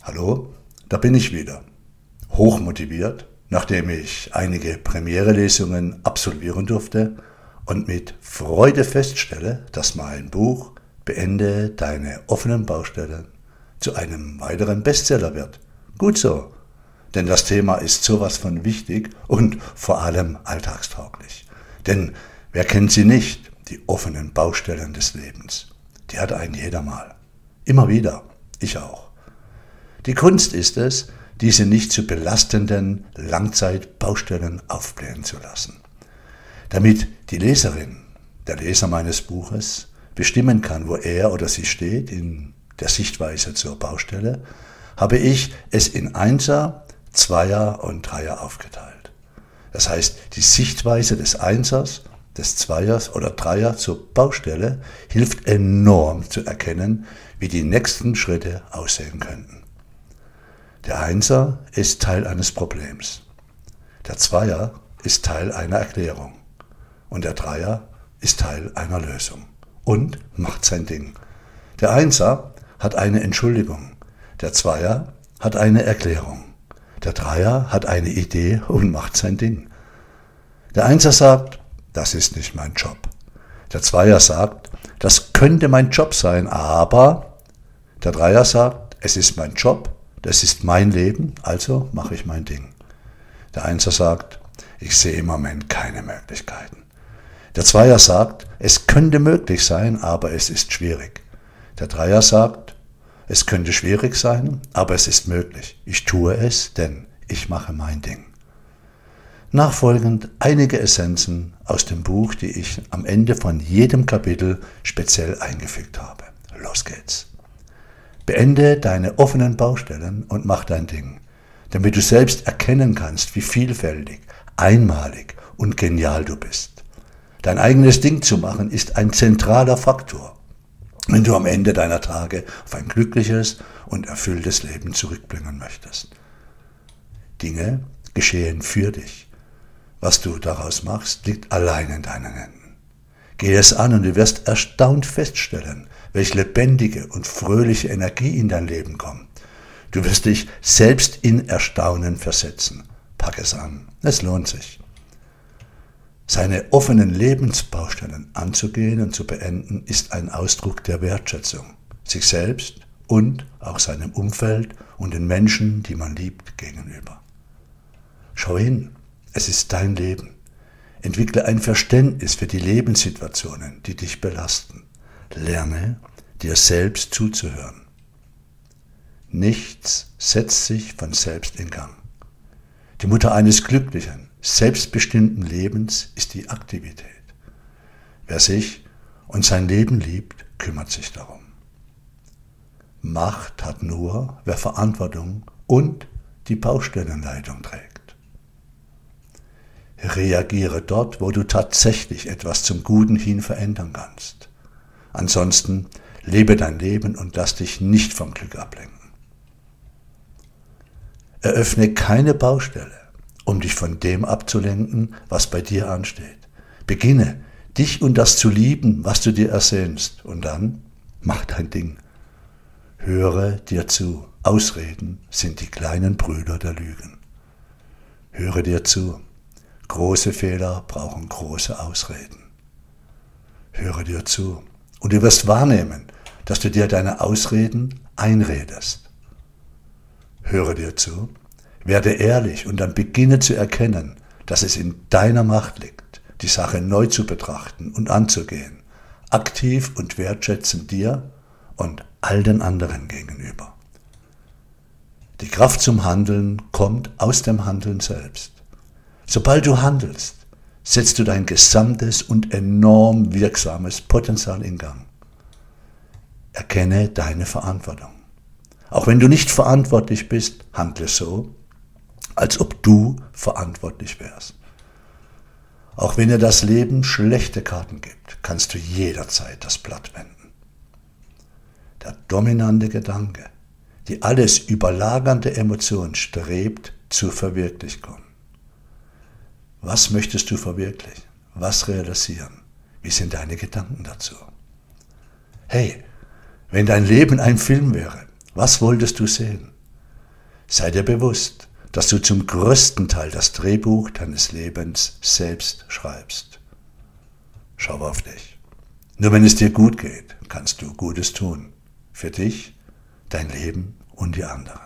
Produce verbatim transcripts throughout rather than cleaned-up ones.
Hallo, da bin ich wieder. Hochmotiviert, nachdem ich einige Premiere-Lesungen absolvieren durfte und mit Freude feststelle, dass mein Buch Beende deine offenen Baustellen zu einem weiteren Bestseller wird. Gut so, denn das Thema ist sowas von wichtig und vor allem alltagstauglich. Denn wer kennt sie nicht, die offenen Baustellen des Lebens? Die hat ein jeder mal. Immer wieder, ich auch. Die Kunst ist es, diese nicht zu belastenden Langzeitbaustellen aufblähen zu lassen. Damit die Leserin, der Leser meines Buches, bestimmen kann, wo er oder sie steht in der Sichtweise zur Baustelle, habe ich es in Einser, Zweier und Dreier aufgeteilt. Das heißt, die Sichtweise des Einsers, des Zweiers oder Dreier zur Baustelle hilft enorm zu erkennen, wie die nächsten Schritte aussehen könnten. Der Einser ist Teil eines Problems. Der Zweier ist Teil einer Erklärung. Und der Dreier ist Teil einer Lösung. Und macht sein Ding. Der Einser hat eine Entschuldigung. Der Zweier hat eine Erklärung. Der Dreier hat eine Idee und macht sein Ding. Der Einser sagt, das ist nicht mein Job. Der Zweier sagt, das könnte mein Job sein, aber der Dreier sagt, es ist mein Job, das ist mein Leben, also mache ich mein Ding. Der Einser sagt, ich sehe im Moment keine Möglichkeiten. Der Zweier sagt, es könnte möglich sein, aber es ist schwierig. Der Dreier sagt, es könnte schwierig sein, aber es ist möglich. Ich tue es, denn ich mache mein Ding. Nachfolgend einige Essenzen aus dem Buch, die ich am Ende von jedem Kapitel speziell eingefügt habe. Los geht's. Beende deine offenen Baustellen und mach dein Ding, damit du selbst erkennen kannst, wie vielfältig, einmalig und genial du bist. Dein eigenes Ding zu machen ist ein zentraler Faktor, wenn du am Ende deiner Tage auf ein glückliches und erfülltes Leben zurückbringen möchtest. Dinge geschehen für dich. Was du daraus machst, liegt allein in deinen Händen. Geh es an und du wirst erstaunt feststellen, welche lebendige und fröhliche Energie in dein Leben kommt. Du wirst dich selbst in Erstaunen versetzen. Pack es an, es lohnt sich. Seine offenen Lebensbaustellen anzugehen und zu beenden, ist ein Ausdruck der Wertschätzung, sich selbst und auch seinem Umfeld und den Menschen, die man liebt, gegenüber. Schau hin, es ist dein Leben. Entwickle ein Verständnis für die Lebenssituationen, die dich belasten. Lerne, dir selbst zuzuhören. Nichts setzt sich von selbst in Gang. Die Mutter eines glücklichen, selbstbestimmten Lebens ist die Aktivität. Wer sich und sein Leben liebt, kümmert sich darum. Macht hat nur, wer Verantwortung und die Baustellenleitung trägt. Reagiere dort, wo du tatsächlich etwas zum Guten hin verändern kannst. Ansonsten lebe dein Leben und lass dich nicht vom Glück ablenken. Eröffne keine Baustelle, um dich von dem abzulenken, was bei dir ansteht. Beginne, dich und das zu lieben, was du dir ersehnst. Und dann mach dein Ding. Höre dir zu. Ausreden sind die kleinen Brüder der Lügen. Höre dir zu. Große Fehler brauchen große Ausreden. Höre dir zu. Und du wirst wahrnehmen, dass du dir deine Ausreden einredest. Höre dir zu, werde ehrlich und dann beginne zu erkennen, dass es in deiner Macht liegt, die Sache neu zu betrachten und anzugehen, aktiv und wertschätzend dir und all den anderen gegenüber. Die Kraft zum Handeln kommt aus dem Handeln selbst. Sobald du handelst, setzt du dein gesamtes und enorm wirksames Potenzial in Gang. Erkenne deine Verantwortung. Auch wenn du nicht verantwortlich bist, handle so, als ob du verantwortlich wärst. Auch wenn dir das Leben schlechte Karten gibt, kannst du jederzeit das Blatt wenden. Der dominante Gedanke, die alles überlagernde Emotion strebt zur Verwirklichung. Was möchtest du verwirklichen? Was realisieren? Wie sind deine Gedanken dazu? Hey, wenn dein Leben ein Film wäre, was wolltest du sehen? Sei dir bewusst, dass du zum größten Teil das Drehbuch deines Lebens selbst schreibst. Schau auf dich. Nur wenn es dir gut geht, kannst du Gutes tun. Für dich, dein Leben und die anderen.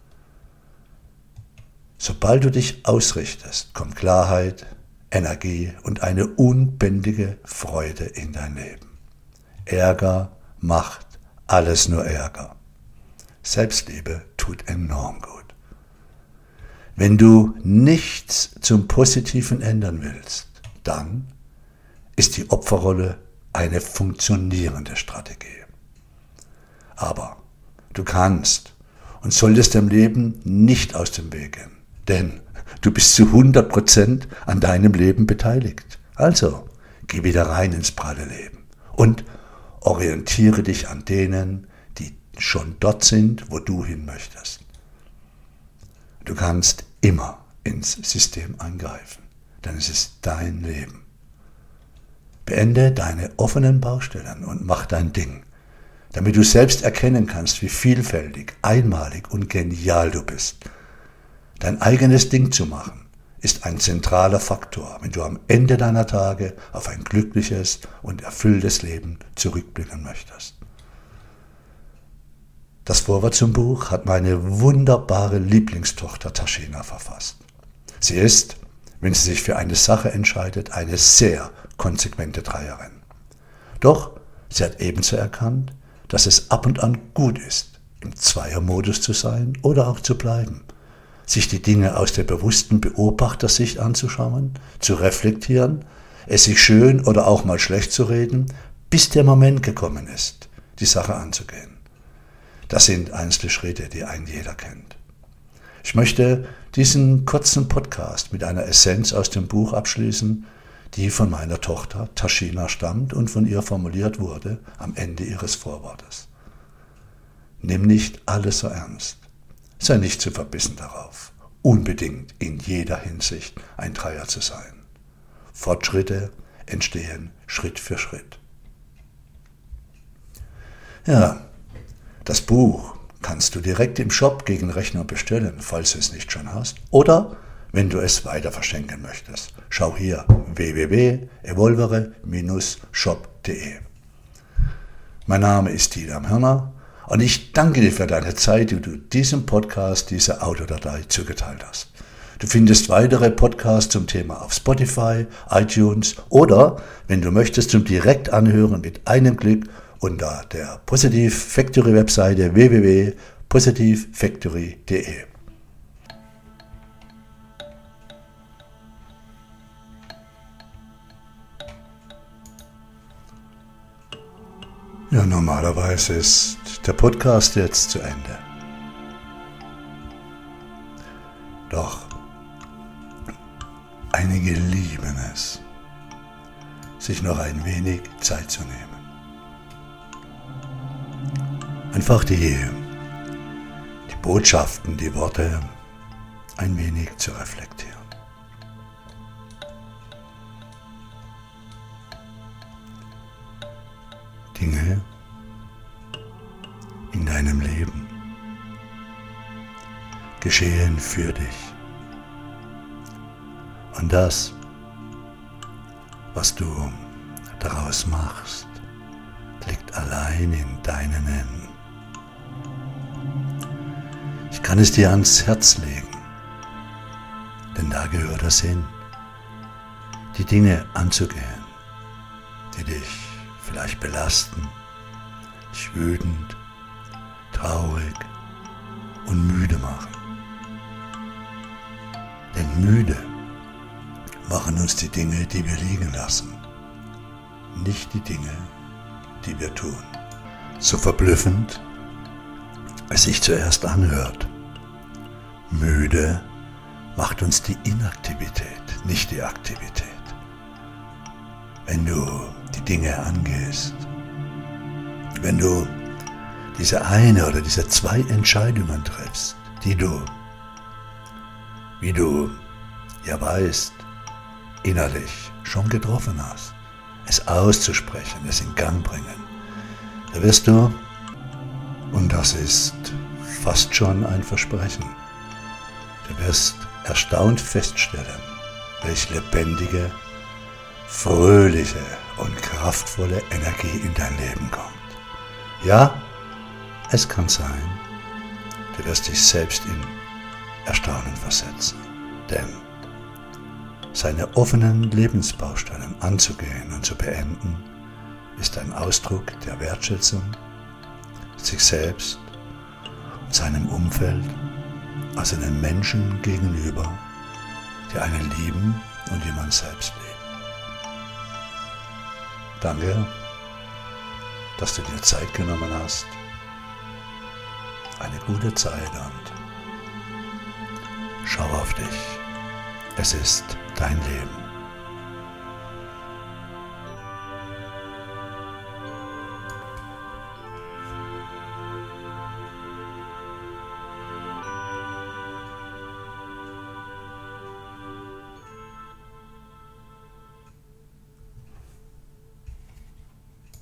Sobald du dich ausrichtest, kommt Klarheit, Energie und eine unbändige Freude in dein Leben. Ärger macht alles nur Ärger. Selbstliebe tut enorm gut. Wenn du nichts zum Positiven ändern willst, dann ist die Opferrolle eine funktionierende Strategie. Aber du kannst und solltest dem Leben nicht aus dem Weg gehen, denn du bist zu hundert Prozent an deinem Leben beteiligt. Also, geh wieder rein ins pralle Leben und orientiere dich an denen, die schon dort sind, wo du hin möchtest. Du kannst immer ins System eingreifen, denn es ist dein Leben. Beende deine offenen Baustellen und mach dein Ding, damit du selbst erkennen kannst, wie vielfältig, einmalig und genial du bist. Dein eigenes Ding zu machen, ist ein zentraler Faktor, wenn du am Ende deiner Tage auf ein glückliches und erfülltes Leben zurückblicken möchtest. Das Vorwort zum Buch hat meine wunderbare Lieblingstochter Taschina verfasst. Sie ist, wenn sie sich für eine Sache entscheidet, eine sehr konsequente Dreierin. Doch sie hat ebenso erkannt, dass es ab und an gut ist, im Zweiermodus zu sein oder auch zu bleiben, sich die Dinge aus der bewussten Beobachtersicht anzuschauen, zu reflektieren, es sich schön oder auch mal schlecht zu reden, bis der Moment gekommen ist, die Sache anzugehen. Das sind einzelne Schritte, die ein jeder kennt. Ich möchte diesen kurzen Podcast mit einer Essenz aus dem Buch abschließen, die von meiner Tochter Taschina stammt und von ihr formuliert wurde am Ende ihres Vorwortes. Nimm nicht alles so ernst. Sei nicht zu verbissen darauf, unbedingt in jeder Hinsicht ein Dreier zu sein. Fortschritte entstehen Schritt für Schritt. Ja, das Buch kannst du direkt im Shop gegen Rechnung bestellen, falls du es nicht schon hast. Oder wenn du es weiter verschenken möchtest. Schau hier w w w punkt evolvere shop punkt de. Mein Name ist Tidam Hörner und ich danke dir für deine Zeit, die du diesem Podcast, dieser Audiodatei zugeteilt hast. Du findest weitere Podcasts zum Thema auf Spotify, iTunes oder, wenn du möchtest, zum direkt anhören mit einem Klick unter der Positive Factory Webseite w w w punkt positive factory punkt de. Ja, normalerweise ist der Podcast jetzt zu Ende. Doch einige lieben es, sich noch ein wenig Zeit zu nehmen. Einfach die, die Botschaften, die Worte ein wenig zu reflektieren. Dinge in deinem Leben geschehen für dich. Und das, was du daraus machst, liegt allein in deinen Händen. Ich kann es dir ans Herz legen, denn da gehört es hin, die Dinge anzugehen, die dich vielleicht belasten, dich wütend, traurig und müde machen. Denn müde machen uns die Dinge, die wir liegen lassen, nicht die Dinge, die wir tun. So verblüffend es sich zuerst anhört. Müde macht uns die Inaktivität, nicht die Aktivität. Wenn du die Dinge angehst, wenn du diese eine oder diese zwei Entscheidungen triffst, die du, wie du ja weißt, innerlich schon getroffen hast, es auszusprechen, es in Gang bringen, da wirst du, und das ist fast schon ein Versprechen, Du wirst erstaunt feststellen, welch lebendige, fröhliche und kraftvolle Energie in dein Leben kommt. Ja, es kann sein, du wirst dich selbst in Erstaunen versetzen, denn seine offenen Lebensbaustellen anzugehen und zu beenden, ist ein Ausdruck der Wertschätzung sich selbst und seinem Umfeld, also den Menschen gegenüber, die einen lieben und die man selbst liebt. Danke, dass du dir Zeit genommen hast. Eine gute Zeit und schau auf dich. Es ist dein Leben.